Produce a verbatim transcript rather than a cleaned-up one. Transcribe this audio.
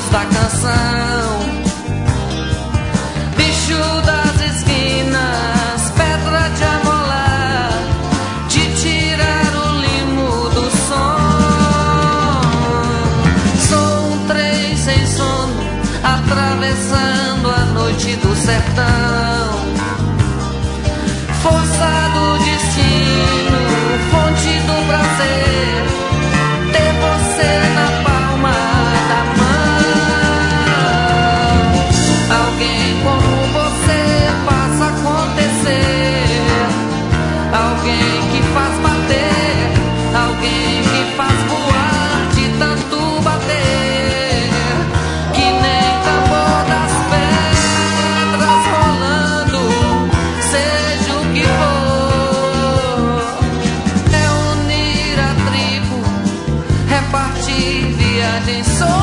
ritmos da canção. Bicho das esquinas, pedra de amolar, de tirar o limo do som. Sou um trem sem sono, atravessando a noite do sertão. Força do destino, fonte do prazer, ter você na palma da mão. Alguém como você faz acontecer, alguém que faz bater, alguém que faz voar de tanto bater, que nem tambor das pedras rolando, seja o que for. É unir a tribo, repartir viagem só.